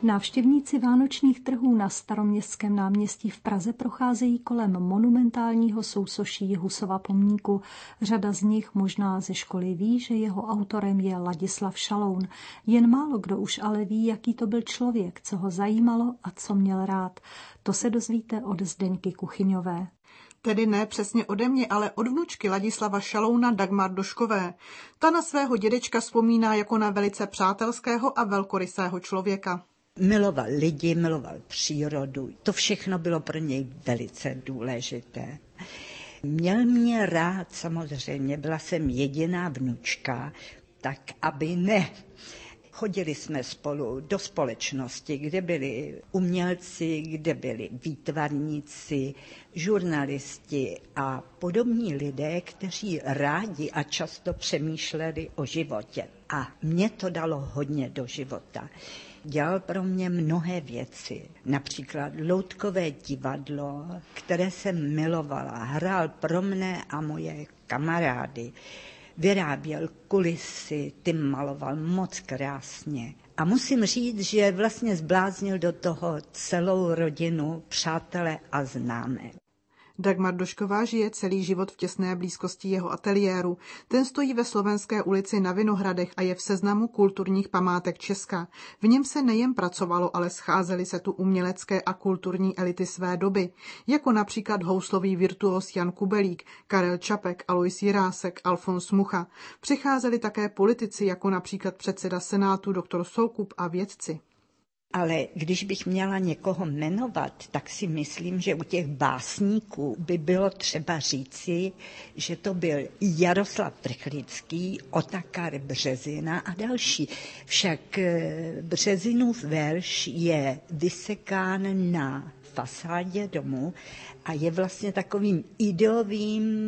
Návštěvníci vánočních trhů na Staroměstském náměstí v Praze procházejí kolem monumentálního sousoší Husova pomníku. Řada z nich možná ze školy ví, že jeho autorem je Ladislav Šaloun. Jen málo kdo už ale ví, jaký to byl člověk, co ho zajímalo a co měl rád. To se dozvíte od Zdeňky Kuchyňové. Tedy ne přesně ode mě, ale od vnučky Ladislava Šalouna Dagmar Doškové. Ta na svého dědečka vzpomíná jako na velice přátelského a velkorysého člověka. Miloval lidi, miloval přírodu. To všechno bylo pro něj velice důležité. Měl mě rád samozřejmě, byla jsem jediná vnučka, tak aby ne. Chodili jsme spolu do společnosti, kde byli umělci, kde byli výtvarníci, žurnalisti a podobní lidé, kteří rádi a často přemýšleli o životě. A mě to dalo hodně do života. Dělal pro mě mnohé věci, například loutkové divadlo, které jsem milovala, hrál pro mne a moje kamarády. Vyráběl kulisy, ty maloval moc krásně. A musím říct, že vlastně zbláznil do toho celou rodinu, přátele a známé. Dagmar Došková žije celý život v těsné blízkosti jeho ateliéru. Ten stojí ve Slovenské ulici na Vinohradech a je v seznamu kulturních památek Česka. V něm se nejen pracovalo, ale scházely se tu umělecké a kulturní elity své doby, jako například houslový virtuos Jan Kubelík, Karel Čapek, Alois Jirásek, Alfons Mucha. Přicházeli také politici, jako například předseda Senátu dr. Soukup a vědci. Ale když bych měla někoho jmenovat, tak si myslím, že u těch básníků by bylo třeba říci, že to byl Jaroslav Vrchlický, Otakar Březina a další. Však Březinův verš je vysekán na fasádě domu a je vlastně takovým ideovým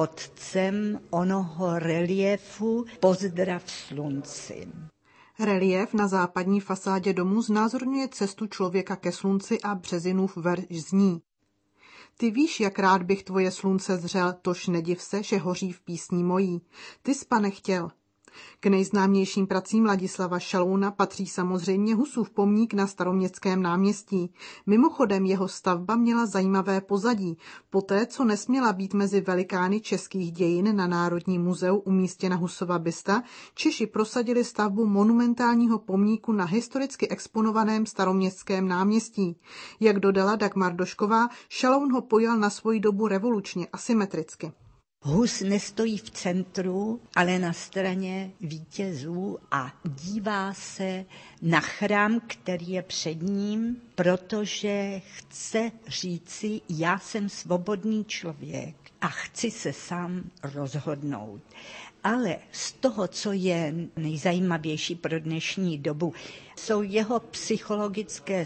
otcem onoho reliefu Pozdrav slunci. Relief na západní fasádě domu znázorňuje cestu člověka ke slunci a Březinův verš zní: Ty víš, jak rád bych tvoje slunce zřel, tož nediv se, že hoří v písni mojí. Ty jsi, pane, chtěl. K nejznámějším pracím Ladislava Šalouna patří samozřejmě Husův pomník na Staroměstském náměstí. Mimochodem jeho stavba měla zajímavé pozadí. Poté, co nesměla být mezi velikány českých dějin na Národním muzeu umístěna Husova bysta, Češi prosadili stavbu monumentálního pomníku na historicky exponovaném Staroměstském náměstí. Jak dodala Dagmar Došková, Šaloun ho pojal na svoji dobu revolučně, asymetricky. Hus nestojí v centru, ale na straně vítězů a dívá se na chrám, který je před ním, protože chce říci, já jsem svobodný člověk a chci se sám rozhodnout. Ale z toho, co je nejzajímavější pro dnešní dobu, jsou jeho psychologické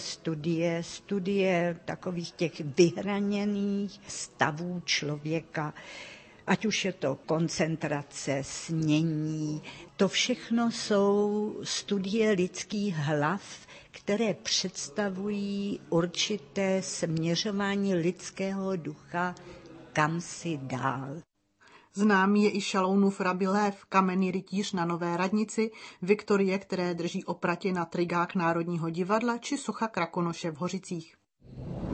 studie takových těch vyhraněných stavů člověka, ať už je to koncentrace, snění, to všechno jsou studie lidských hlav, které představují určité směřování lidského ducha kamsi dál. Známý je i Šalounův Rabí Lev, kamenný rytíř na Nové radnici, Viktorie, které drží opratě na trigách Národního divadla, či socha Krakonoše v Hořicích.